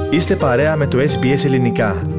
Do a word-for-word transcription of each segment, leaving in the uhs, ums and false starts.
Είστε παρέα με το Ες Μπι Ες Ελληνικά.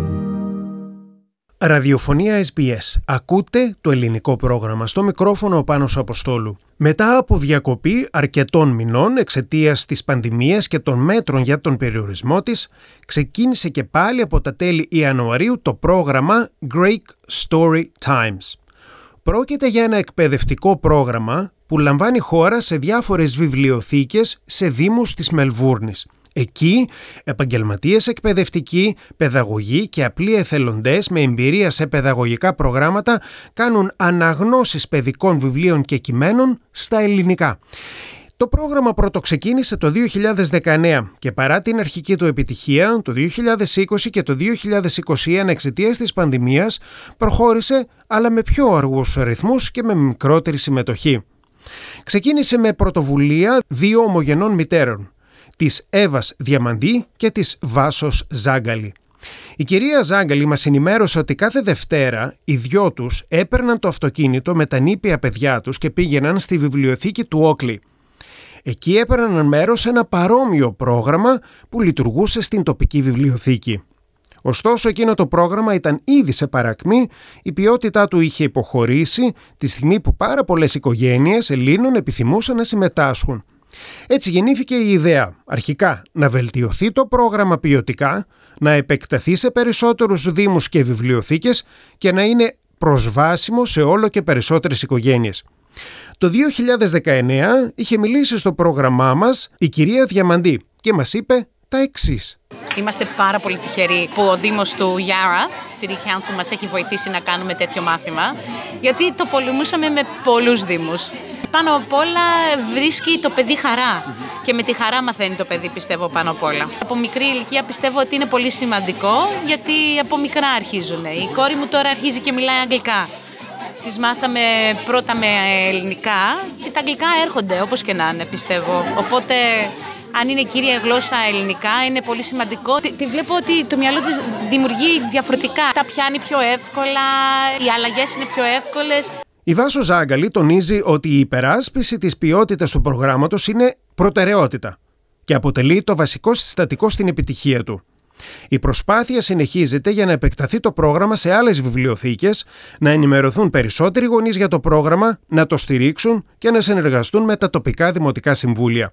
Ραδιοφωνία Ες Μπι Ες. Ακούτε το ελληνικό πρόγραμμα. Στο μικρόφωνο ο Πάνος Αποστόλου. Μετά από διακοπή αρκετών μηνών εξαιτίας της πανδημίας και των μέτρων για τον περιορισμό της, ξεκίνησε και πάλι από τα τέλη Ιανουαρίου το πρόγραμμα Greek Story Times. Πρόκειται για ένα εκπαιδευτικό πρόγραμμα που λαμβάνει χώρα σε διάφορες βιβλιοθήκες σε δήμους της Μελβούρνης. Εκεί, επαγγελματίες εκπαιδευτικοί, παιδαγωγοί και απλοί εθελοντές με εμπειρία σε παιδαγωγικά προγράμματα κάνουν αναγνώσεις παιδικών βιβλίων και κειμένων στα ελληνικά. Το πρόγραμμα πρωτοξεκίνησε το δύο χιλιάδες δεκαεννέα και παρά την αρχική του επιτυχία, το δύο χιλιάδες είκοσι και το δύο χιλιάδες είκοσι ένα εξαιτίας της πανδημίας προχώρησε, αλλά με πιο αργούς ρυθμούς και με μικρότερη συμμετοχή. Ξεκίνησε με πρωτοβουλία δύο ομογενών μητέρων, της Εύας Διαμαντή και της Βάσος Ζάγκαλη. Η κυρία Ζάγκαλη μας ενημέρωσε ότι κάθε Δευτέρα οι δυο τους έπαιρναν το αυτοκίνητο με τα νήπια παιδιά τους και πήγαιναν στη βιβλιοθήκη του Όκλι. Εκεί έπαιρναν μέρος σε ένα παρόμοιο πρόγραμμα που λειτουργούσε στην τοπική βιβλιοθήκη. Ωστόσο, εκείνο το πρόγραμμα ήταν ήδη σε παρακμή, η ποιότητά του είχε υποχωρήσει τη στιγμή που πάρα πολλές οικογένειες Ελλήνων επιθυμούσαν να συμμετάσχουν. Έτσι γεννήθηκε η ιδέα, αρχικά, να βελτιωθεί το πρόγραμμα ποιοτικά, να επεκταθεί σε περισσότερους δήμους και βιβλιοθήκες και να είναι προσβάσιμο σε όλο και περισσότερες οικογένειες. Το δύο χιλιάδες δεκαεννέα είχε μιλήσει στο πρόγραμμά μας η κυρία Διαμαντή και μας είπε τα εξής. Είμαστε πάρα πολύ τυχεροί που ο Δήμος του Yarra, City Council, μας έχει βοηθήσει να κάνουμε τέτοιο μάθημα, γιατί το πολεμούσαμε με πολλούς δήμους. Πάνω απ' όλα βρίσκει το παιδί χαρά και με τη χαρά μαθαίνει το παιδί, πιστεύω, πάνω απ' όλα. Από μικρή ηλικία πιστεύω ότι είναι πολύ σημαντικό, γιατί από μικρά αρχίζουν. Η κόρη μου τώρα αρχίζει και μιλάει αγγλικά. Τις μάθαμε πρώτα με ελληνικά και τα αγγλικά έρχονται όπως και να είναι, πιστεύω. Οπότε, αν είναι κύρια γλώσσα ελληνικά, είναι πολύ σημαντικό. Τη, τη βλέπω ότι το μυαλό της δημιουργεί διαφορετικά. Τα πιάνει πιο εύκολα, οι αλλαγές είναι πιο εύκολες. Η Βάσο Ζάγκαλη τονίζει ότι η υπεράσπιση της ποιότητας του προγράμματος είναι προτεραιότητα και αποτελεί το βασικό συστατικό στην επιτυχία του. Η προσπάθεια συνεχίζεται για να επεκταθεί το πρόγραμμα σε άλλες βιβλιοθήκες, να ενημερωθούν περισσότεροι γονείς για το πρόγραμμα, να το στηρίξουν και να συνεργαστούν με τα τοπικά δημοτικά συμβούλια.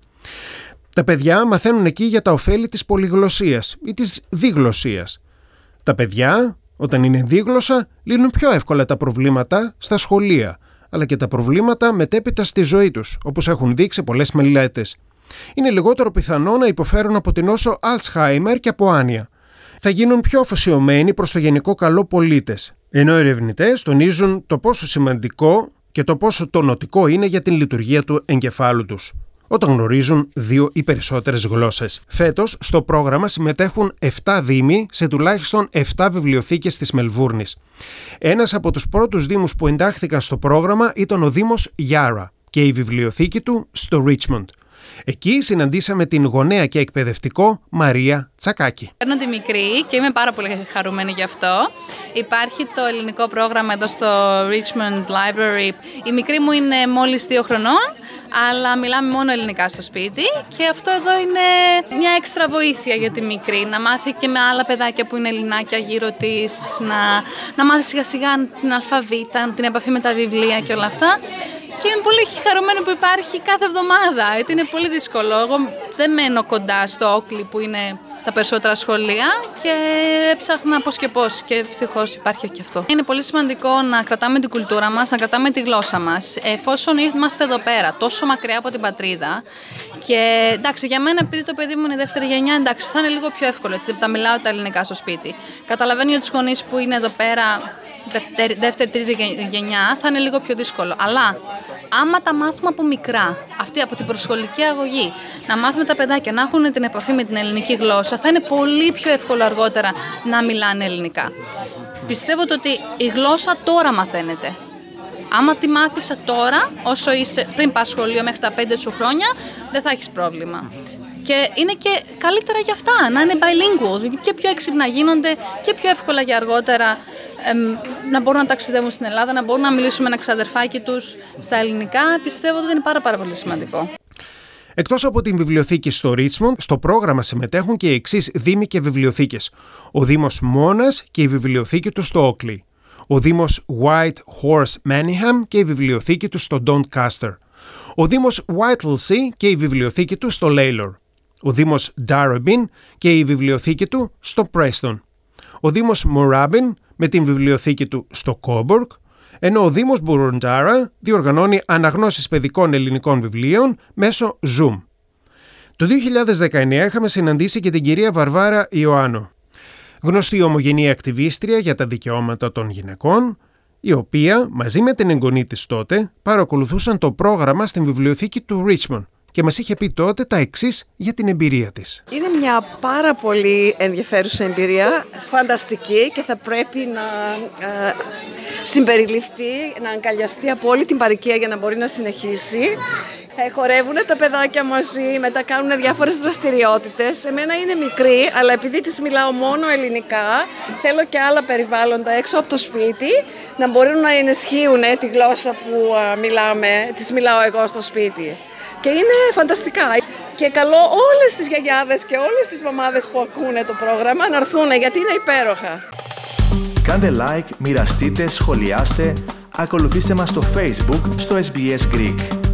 Τα παιδιά μαθαίνουν εκεί για τα ωφέλη της πολυγλωσσίας ή της διγλωσσίας. Τα παιδιά, όταν είναι δίγλωσσα, λύνουν πιο εύκολα τα προβλήματα στα σχολεία, αλλά και τα προβλήματα μετέπειτα στη ζωή τους, όπως έχουν δείξει πολλές μελέτες. Είναι λιγότερο πιθανό να υποφέρουν από την νόσο Alzheimer και από άνοια. Θα γίνουν πιο αφοσιωμένοι προς το γενικό καλό πολίτες, ενώ οι ερευνητές τονίζουν το πόσο σημαντικό και το πόσο τονωτικό είναι για την λειτουργία του εγκεφάλου τους, όταν γνωρίζουν δύο ή περισσότερες γλώσσες. Φέτος, στο πρόγραμμα συμμετέχουν επτά δήμοι σε τουλάχιστον επτά βιβλιοθήκες της Μελβούρνης. Ένας από τους πρώτους δήμους που εντάχθηκαν στο πρόγραμμα ήταν ο Δήμος Yarra και η βιβλιοθήκη του στο Richmond. Εκεί συναντήσαμε την γονέα και εκπαιδευτικό Μαρία Τσακάκη. Παίρνω τη μικρή και είμαι πάρα πολύ χαρούμενη γι' αυτό. Υπάρχει το ελληνικό πρόγραμμα εδώ στο Richmond Library. Η μικρή μου είναι μόλις δύο χρονών, αλλά μιλάμε μόνο ελληνικά στο σπίτι και αυτό εδώ είναι μια έξτρα βοήθεια για τη μικρή. Να μάθει και με άλλα παιδάκια που είναι ελληνάκια γύρω της, να, να μάθει σιγά σιγά την αλφαβήτα, την επαφή με τα βιβλία και όλα αυτά. Και είμαι πολύ χαρούμενη που υπάρχει κάθε εβδομάδα, γιατί είναι πολύ δύσκολο. Εγώ δεν μένω κοντά στο Όκλι που είναι τα περισσότερα σχολεία και έψαχνα πώς και πώς και ευτυχώς υπάρχει και αυτό. Είναι πολύ σημαντικό να κρατάμε την κουλτούρα μας, να κρατάμε τη γλώσσα μας, εφόσον είμαστε εδώ πέρα, τόσο μακριά από την πατρίδα. Και εντάξει, για μένα, επειδή το παιδί μου είναι δεύτερη γενιά, εντάξει, θα είναι λίγο πιο εύκολο, γιατί τα μιλάω τα ελληνικά στο σπίτι. Καταλαβαίνω για τους γονείς που είναι εδώ πέρα δεύτερη, τρίτη γενιά, θα είναι λίγο πιο δύσκολο. Αλλά άμα τα μάθουμε από μικρά, αυτή από την προσχολική αγωγή, να μάθουμε τα παιδάκια να έχουν την επαφή με την ελληνική γλώσσα, θα είναι πολύ πιο εύκολο αργότερα να μιλάνε ελληνικά. Πιστεύω ότι η γλώσσα τώρα μαθαίνεται. Άμα τη μάθεις τώρα, όσο είσαι πριν πας σχολείο μέχρι τα πέντε σου χρόνια, δεν θα έχεις πρόβλημα. Και είναι και καλύτερα για αυτά, να είναι bilingual και πιο έξυπνα γίνονται και πιο εύκολα για αργότερα εμ, να μπορούν να ταξιδεύουν στην Ελλάδα, να μπορούν να μιλήσουν με ένα ξαδερφάκι τους στα ελληνικά. Πιστεύω ότι είναι πάρα, πάρα πολύ σημαντικό. Εκτός από την βιβλιοθήκη στο Richmond, στο πρόγραμμα συμμετέχουν και οι εξής δήμοι και βιβλιοθήκες. Ο Δήμος Μόνας και η βιβλιοθήκη του στο Oakley. Ο Δήμος White Horse Manningham και η βιβλιοθήκη του στο Doncaster. Ο Δήμος Whittlesea και η βιβλιοθήκη του στο Lalor. Ο Δήμος Darebin και η βιβλιοθήκη του στο Preston. Ο Δήμος Moorabbin με την βιβλιοθήκη του στο Coburg, ενώ ο Δήμος Boroondara διοργανώνει αναγνώσεις παιδικών ελληνικών βιβλίων μέσω Zoom. Το δύο χιλιάδες δεκαεννέα είχαμε συναντήσει και την κυρία Βαρβάρα Ιωάννου, γνωστή ομογενή ακτιβίστρια για τα δικαιώματα των γυναικών, η οποία μαζί με την εγγονή της τότε παρακολουθούσαν το πρόγραμμα στην βιβλιοθήκη του Richmond και μας είχε πει τότε τα εξής για την εμπειρία της. Είναι μια πάρα πολύ ενδιαφέρουσα εμπειρία, φανταστική, και θα πρέπει να ε, συμπεριληφθεί, να αγκαλιαστεί από όλη την παροικία για να μπορεί να συνεχίσει. Ε, χορεύουν τα παιδάκια μαζί, μετά κάνουν διάφορες δραστηριότητες. Εμένα είναι μικρή, αλλά επειδή της μιλάω μόνο ελληνικά, θέλω και άλλα περιβάλλοντα έξω από το σπίτι να μπορούν να ενισχύουν ε, τη γλώσσα που ε, μιλάμε, της μιλάω εγώ στο σπίτι. Και είναι φανταστικά. Και καλώ όλες τις γιαγιάδες και όλες τις μαμάδες που ακούνε το πρόγραμμα να έρθουν, γιατί είναι υπέροχα. Κάντε like, μοιραστείτε, σχολιάστε, ακολουθήστε μας στο Facebook, στο ες μπι ες Greek.